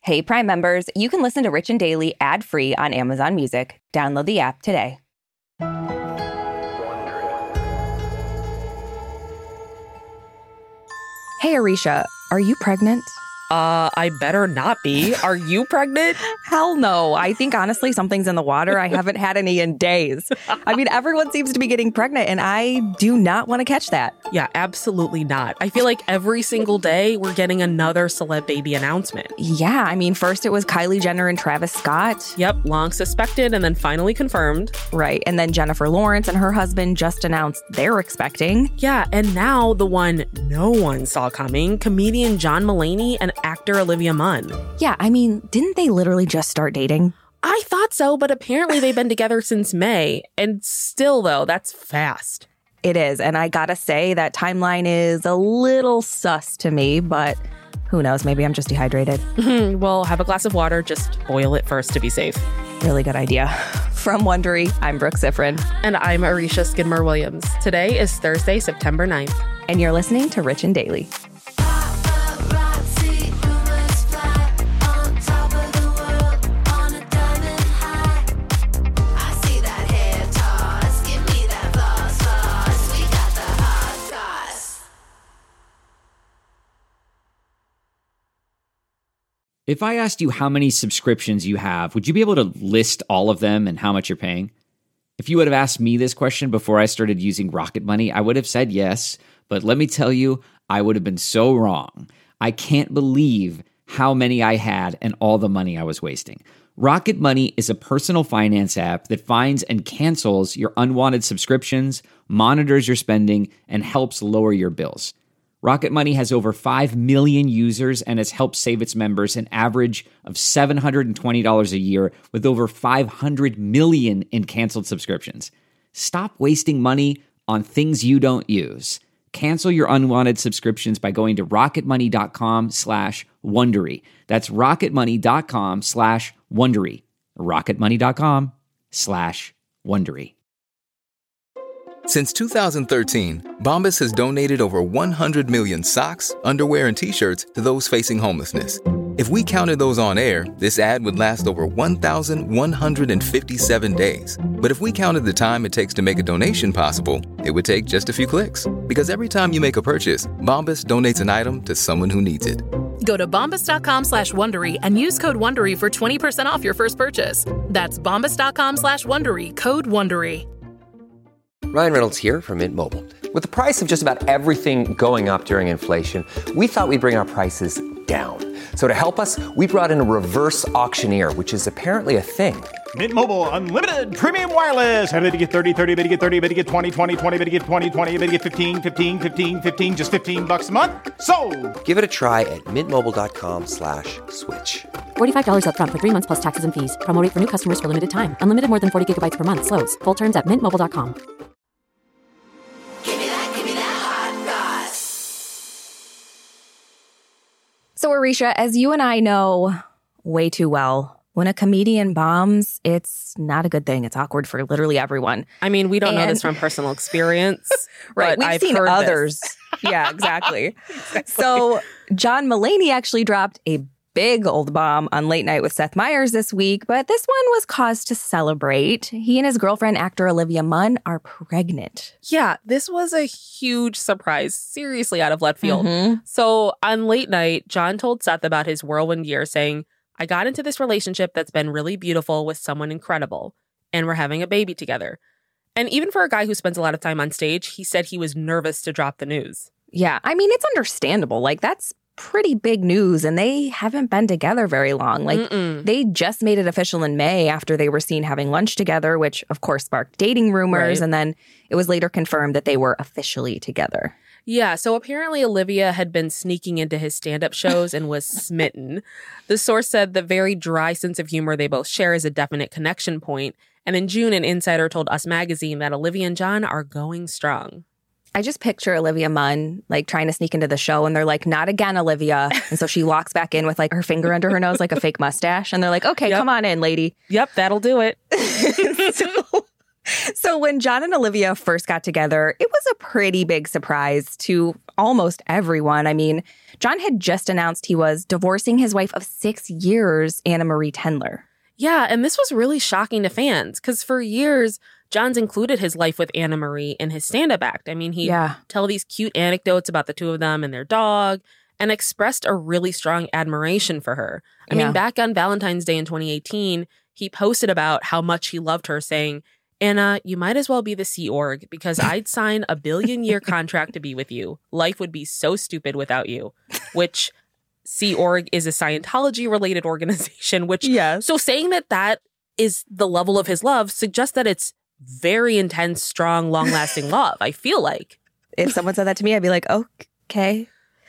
Hey, Prime members, you can listen to Rich and Daily ad-free on Amazon Music. Download the app today. Hey, Arisha, are you pregnant? I better not be. Are you pregnant? Hell no. I think, honestly, something's in the water. I haven't had any in days. I mean, everyone seems to be getting pregnant, and I do not want to catch that. Yeah, absolutely not. I feel like every single day we're getting another celeb baby announcement. Yeah, I mean, first it was Kylie Jenner and Travis Scott. Yep, long suspected and then finally confirmed. Right, and then Jennifer Lawrence and her husband just announced they're expecting. Yeah, and now the one no one saw coming, comedian John Mulaney and actor Olivia Munn. Yeah, I mean, didn't they literally just start dating? I thought so, but apparently they've been together since May. And still, though, that's fast. It is, and I gotta say that timeline is a little sus to me, but who knows? Maybe I'm just dehydrated. Well, have a glass of water. Just boil it first to be safe. Really good idea. From Wondery, I'm Brooke Siffrin. And I'm Arisha Skidmore-Williams. Today is Thursday, September 9th. And you're listening to Rich and Daily. If I asked you how many subscriptions you have, would you be able to list all of them and how much you're paying? If you would have asked me this question before I started using Rocket Money, I would have said yes, but let me tell you, I would have been so wrong. I can't believe how many I had and all the money I was wasting. Rocket Money is a personal finance app that finds and cancels your unwanted subscriptions, monitors your spending, and helps lower your bills. Rocket Money has over 5 million users and has helped save its members an average of $720 a year with over 500 million in canceled subscriptions. Stop wasting money on things you don't use. Cancel your unwanted subscriptions by going to rocketmoney.com/Wondery. That's rocketmoney.com/Wondery. rocketmoney.com/Wondery. Since 2013, Bombas has donated over 100 million socks, underwear, and T-shirts to those facing homelessness. If we counted those on air, this ad would last over 1,157 days. But if we counted the time it takes to make a donation possible, it would take just a few clicks. Because every time you make a purchase, Bombas donates an item to someone who needs it. Go to bombas.com/Wondery and use code WONDERY for 20% off your first purchase. That's bombas.com/Wondery, code WONDERY. Ryan Reynolds here from Mint Mobile. With the price of just about everything going up during inflation, we thought we'd bring our prices down. So to help us, we brought in a reverse auctioneer, which is apparently a thing. Mint Mobile Unlimited Premium Wireless. How to get 30, 30, bit to get 30, bit to get 20, 20, 20, bit to get 20, 20, bit to get 15, 15, 15, 15, just $15 a month? Sold! Give it a try at mintmobile.com/switch. $45 up front for 3 months plus taxes and fees. Promo rate for new customers for limited time. Unlimited more than 40 gigabytes per month. Slows full terms at mintmobile.com. So, Arisha, as you and I know way too well, when a comedian bombs, it's not a good thing. It's awkward for literally everyone. I mean, we don't know this from personal experience. Right. But We've seen heard others. Yeah, exactly. So John Mulaney actually dropped a big old bomb on Late Night with Seth Meyers this week, but this one was cause to celebrate. He and his girlfriend, actor Olivia Munn, are pregnant. Yeah, this was a huge surprise, seriously out of left field. So on Late Night, John told Seth about his whirlwind year, saying, I got into this relationship that's been really beautiful with someone incredible, and we're having a baby together. And even for a guy who spends a lot of time on stage, he said he was nervous to drop the news. Yeah, I mean, it's understandable. Like, that's pretty big news, and they haven't been together very long. Like, they just made it official in May after they were seen having lunch together, which, of course, sparked dating rumors. Right. And then it was later confirmed that they were officially together. Yeah, so apparently Olivia had been sneaking into his stand-up shows and was smitten. The source said the very dry sense of humor they both share is a definite connection point. And in June, an insider told Us Magazine that Olivia and John are going strong. I just picture Olivia Munn, like, trying to sneak into the show, and they're like, not again, Olivia. And so she walks back in with, like, her finger under her nose, like a fake mustache. And they're like, okay, come on in, lady. Yep, that'll do it. So when John and Olivia first got together, it was a pretty big surprise to almost everyone. I mean, John had just announced he was divorcing his wife of 6 years, Anna Marie Tendler. Yeah, and this was really shocking to fans because for years, John's included his life with Anna Marie in his stand-up act. I mean, he'd tell these cute anecdotes about the two of them and their dog and expressed a really strong admiration for her. I mean, back on Valentine's Day in 2018, he posted about how much he loved her, saying, "Anna, you might as well be the Sea Org because I'd sign a 1 billion-year contract to be with you. Life would be so stupid without you," which Sea Org is a Scientology-related organization, which, so saying that is the level of his love suggests that it's very intense, strong, long-lasting love, I feel like. If someone said that to me, I'd be like, okay.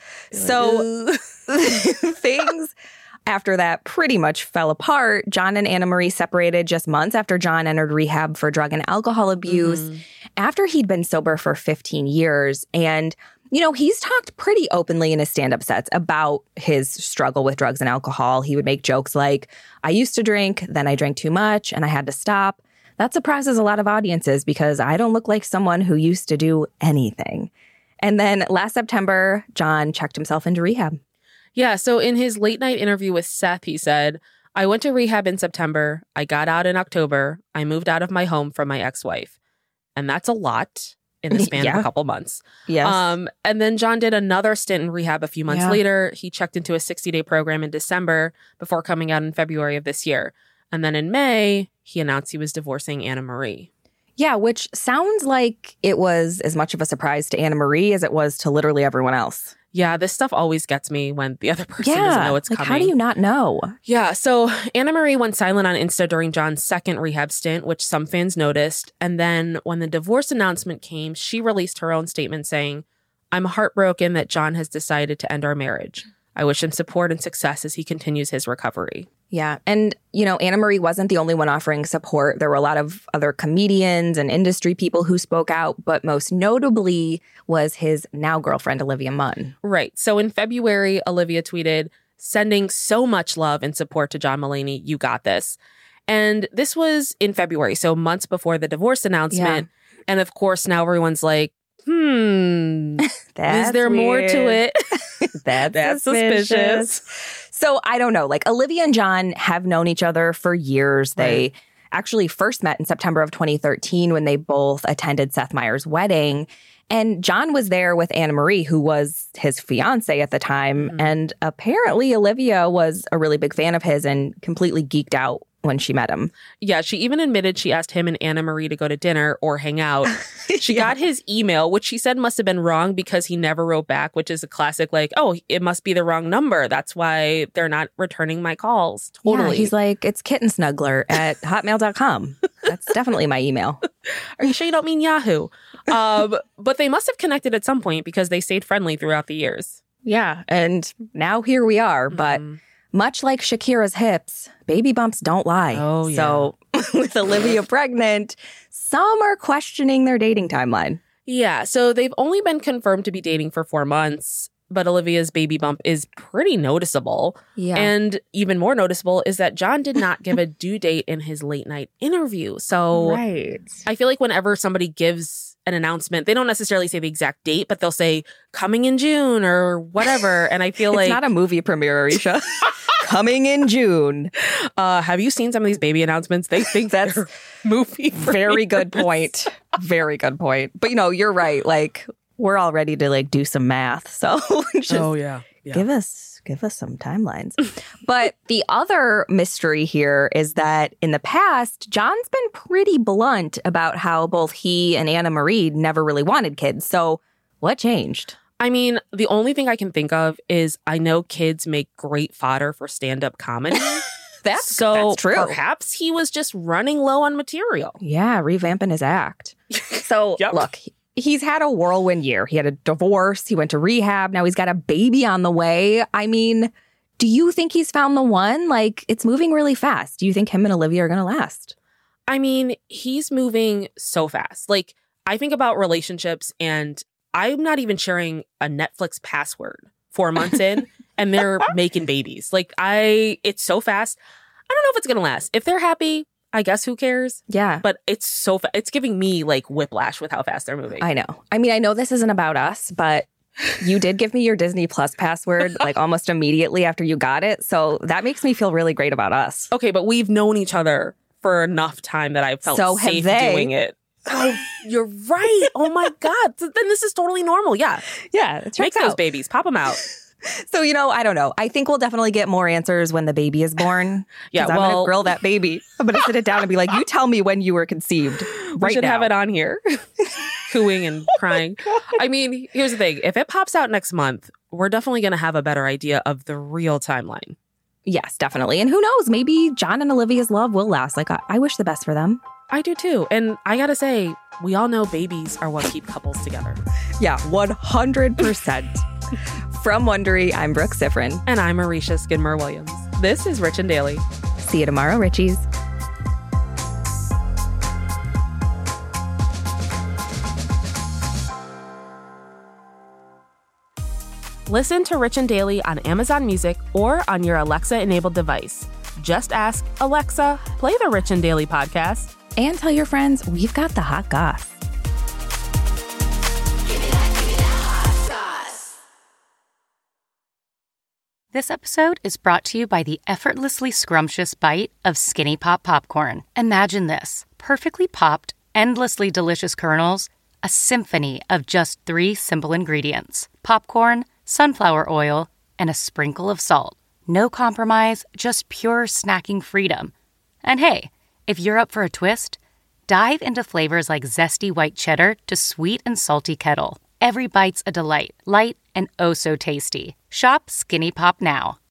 So things after that pretty much fell apart. John and Anna Marie separated just months after John entered rehab for drug and alcohol abuse after he'd been sober for 15 years. And, you know, he's talked pretty openly in his stand-up sets about his struggle with drugs and alcohol. He would make jokes like, "I used to drink, then I drank too much, and I had to stop." That surprises a lot of audiences because I don't look like someone who used to do anything. And then last September, John checked himself into rehab. Yeah, so in his late night interview with Seth, he said, "I went to rehab in September. I got out in October. I moved out of my home from my ex-wife." And that's a lot in the span of a couple months. Yes. And then John did another stint in rehab a few months later. He checked into a 60-day program in December before coming out in February of this year. And then in May, he announced he was divorcing Anna Marie. Yeah, which sounds like it was as much of a surprise to Anna Marie as it was to literally everyone else. Yeah, this stuff always gets me when the other person doesn't know it's coming. How do you not know? Yeah, so Anna Marie went silent on Insta during John's second rehab stint, which some fans noticed. And then when the divorce announcement came, she released her own statement saying, "I'm heartbroken that John has decided to end our marriage. I wish him support and success as he continues his recovery." Yeah. And, you know, Anna Marie wasn't the only one offering support. There were a lot of other comedians and industry people who spoke out, but most notably was his now girlfriend, Olivia Munn. Right. So in February, Olivia tweeted, "Sending so much love and support to John Mulaney. You got this." And this was in February, so months before the divorce announcement. Yeah. And of course, now everyone's like, is there more to it? That's suspicious. So I don't know. Like, Olivia and John have known each other for years. They actually first met in September of 2013 when they both attended Seth Meyers' wedding. And John was there with Anna Marie, who was his fiance at the time. And apparently Olivia was a really big fan of his and completely geeked out when she met him. Yeah, she even admitted she asked him and Anna Marie to go to dinner or hang out. She got his email, which she said must have been wrong because he never wrote back, which is a classic, like, "Oh, it must be the wrong number. That's why they're not returning my calls." Totally. Yeah, he's like, "It's kittensnuggler@hotmail.com. That's definitely my email. Are you sure you don't mean Yahoo? But they must have connected at some point because they stayed friendly throughout the years. Yeah, and now here we are, but much like Shakira's hips, baby bumps don't lie. Oh, yeah. So with Olivia pregnant, some are questioning their dating timeline. Yeah, so they've only been confirmed to be dating for 4 months, but Olivia's baby bump is pretty noticeable. Yeah. And even more noticeable is that John did not give a due date in his late night interview. So I feel like whenever somebody gives an announcement, they don't necessarily say the exact date, but they'll say coming in June or whatever. And I feel it's like... It's not a movie premiere, Arisha. Coming in June. Have you seen some of these baby announcements? They think that's movie. Very good point. Very good point. But, you know, you're right. Like, we're all ready to, like, do some math. So just give us some timelines. But the other mystery here is that in the past, John's been pretty blunt about how both he and Anna Marie never really wanted kids. So what changed? I mean, the only thing I can think of is I know kids make great fodder for stand-up comedy. That's true. Perhaps he was just running low on material. Yeah, revamping his act. So look, he's had a whirlwind year. He had a divorce. He went to rehab. Now he's got a baby on the way. I mean, do you think he's found the one? Like, it's moving really fast. Do you think him and Olivia are going to last? I mean, he's moving so fast. Like, I think about relationships and I'm not even sharing a Netflix password 4 months in and they're making babies. Like, it's so fast. I don't know if it's going to last. If they're happy, I guess who cares? Yeah. But it's so it's giving me like whiplash with how fast they're moving. I know. I mean, I know this isn't about us, but you did give me your Disney Plus password like almost immediately after you got it. So that makes me feel really great about us. Okay, but we've known each other for enough time that I felt So have safe they. doing it. Oh, you're right. Oh my God. So then this is totally normal. Yeah. Yeah. It Make checks those out. babies. Pop them out. So, I don't know. I think we'll definitely get more answers when the baby is born. Yeah, 'Cause I'm going well- to grill that baby. I'm going to sit it down and be like, you tell me when you were conceived We right should now. have it on here. Cooing and crying. I mean, here's the thing. If it pops out next month, we're definitely going to have a better idea of the real timeline. Yes, definitely. And who knows? Maybe John and Olivia's love will last. Like, I wish the best for them. I do too. And I got to say, we all know babies are what keep couples together. Yeah, 100%. From Wondery, I'm Brooke Sifrin. And I'm Marisha Skidmore-Williams. This is Rich and Daily. See you tomorrow, Richies. Listen to Rich and Daily on Amazon Music or on your Alexa-enabled device. Just ask, Alexa, play the Rich and Daily podcast. And tell your friends we've got the hot goss. This episode is brought to you by the effortlessly scrumptious bite of Skinny Pop Popcorn. Imagine this: perfectly popped, endlessly delicious kernels, a symphony of just 3 simple ingredients: popcorn, sunflower oil, and a sprinkle of salt. No compromise, just pure snacking freedom. And hey, if you're up for a twist, dive into flavors like zesty white cheddar to sweet and salty kettle. Every bite's a delight, light and oh so tasty. Shop Skinny Pop now.